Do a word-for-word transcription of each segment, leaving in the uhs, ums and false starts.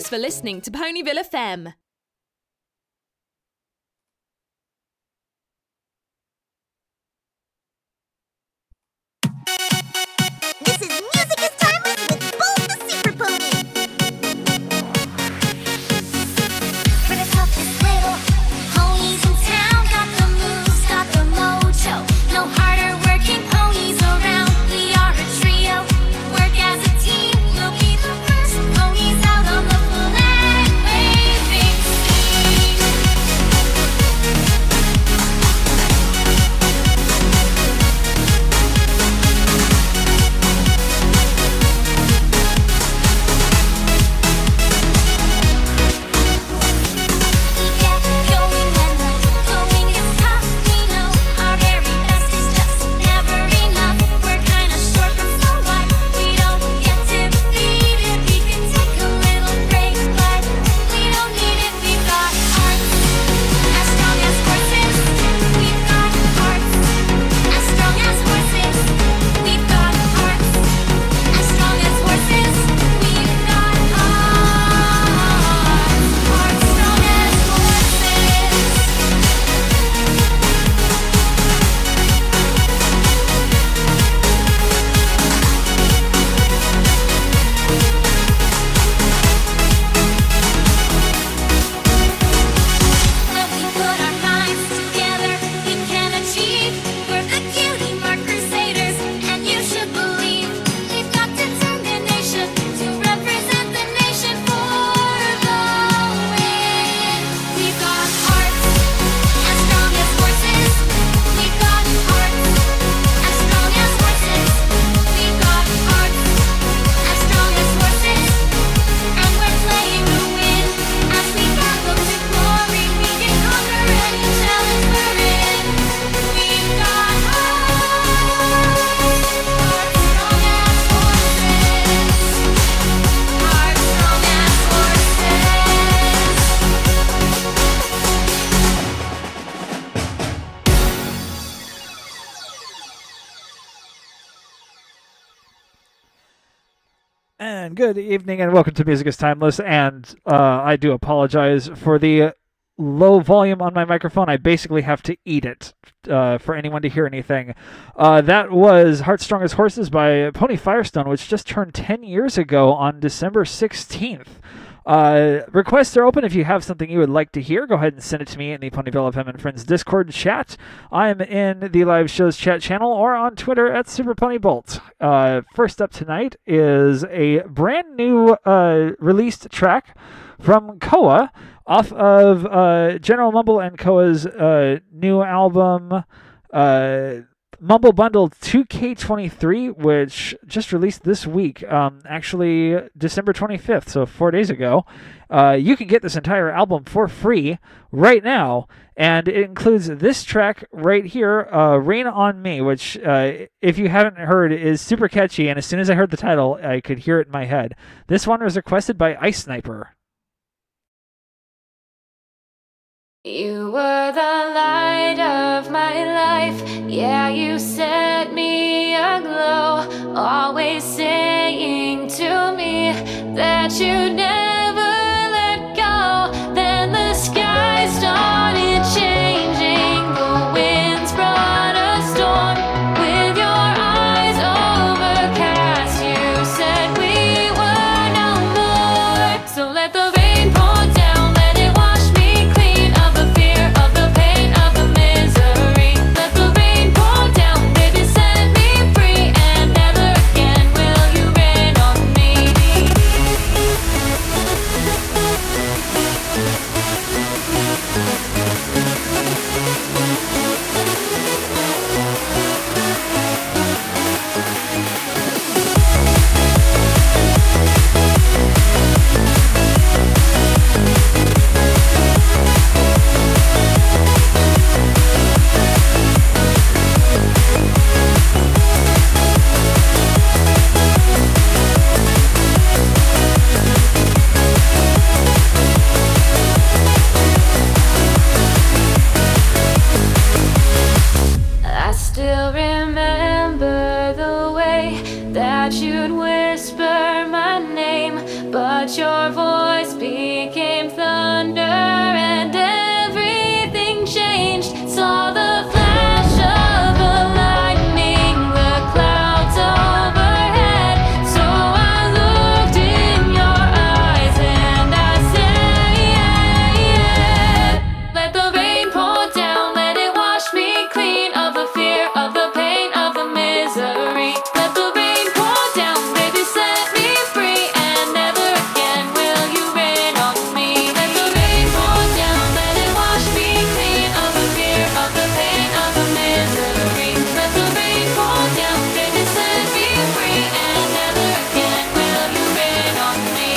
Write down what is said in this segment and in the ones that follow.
for listening to Ponyville F M. This is Music is Timeless with Bold the Super Pony. For the toughest little ponies in town, got the moves, got the mojo. No harder working ponies around. We are a trio. Work as a team. We'll be the first ponies out on the flag waving scene. And good evening and welcome to Music is Timeless. And uh, I do apologize for the low volume on my microphone. I basically have to eat it uh, for anyone to hear anything. Uh, that was Heart's Strongest Horses by Pony Firestone, which just turned ten years ago on December sixteenth. Uh, requests are open. If you have something you would like to hear, go ahead and send it to me in the Ponyville F M and Friends Discord chat. I'm in the live shows chat channel or on Twitter at Super Pony Bolt. Uh, first up tonight is a brand new uh, released track from Koa off of uh, General Mumble and Koa's uh, new album, uh, Mumble Bundle two K twenty-three, which just released this week, um, actually December twenty-fifth, so four days ago. Uh, you can get this entire album for free right now, and it includes this track right here, uh, Rain on Me, which, uh, if you haven't heard, is super catchy, and as soon as I heard the title, I could hear it in my head. This one was requested by Ice Sniper. You were the light of my life, yeah, you set me aglow, always saying to me that you'd never let go. Then the sky started changing, the winds brought a storm, with your eyes overcast, you said we were no more. So let the rain pour down, let it wash me clean of the fear, of the pain, of the misery. Let the rain pour down, baby, set me free, and never again will you rain on me. I still remember the way that you'd whisper my name but your voice became thunder and everything changed. Saw the flash of the lightning, the clouds overhead. So I looked in your eyes and I said, let the rain pour down, let it wash me clean of the fear, of the pain, of the misery. Let the rain pour down, baby, set me free, and never again will you rain on me. Let the rain pour down, let it wash me clean of the fear, of the pain, of the misery. Let the rain pour down, baby, set me free, and never again will you rain on me.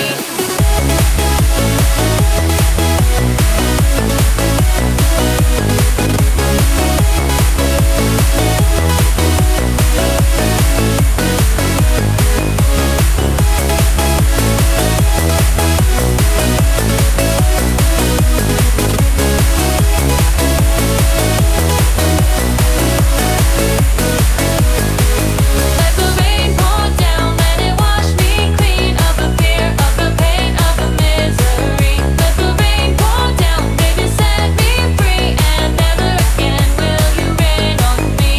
Let the rain pour down, let it wash me clean of the fear, of the pain, of the misery. Let the rain pour down, baby, set me free, and never again will you rain on me.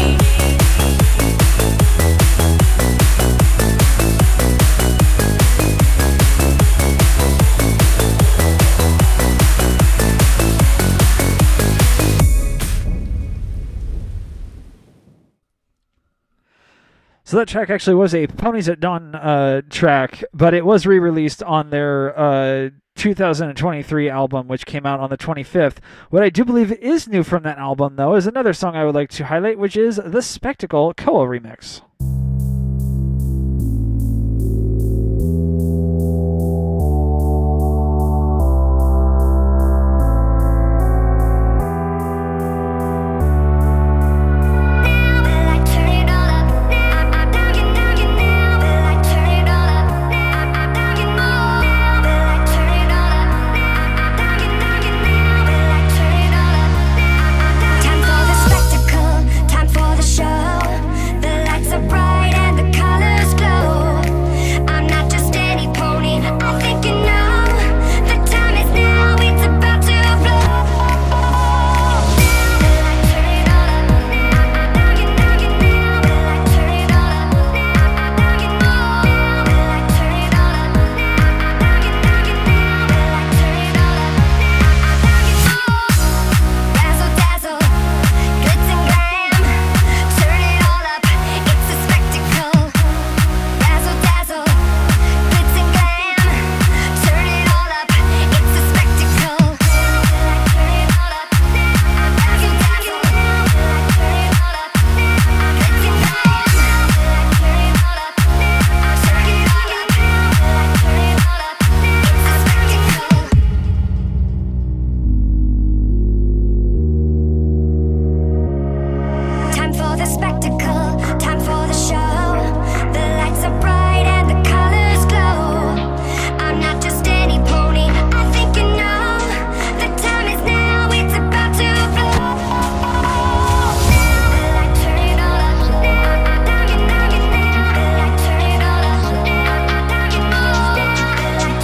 So that track actually was a Ponies at Dawn uh, track, but it was re-released on their uh, two thousand twenty-three album, which came out on the twenty-fifth. What I do believe is new from that album, though, is another song I would like to highlight, which is the Spectacle Koa remix.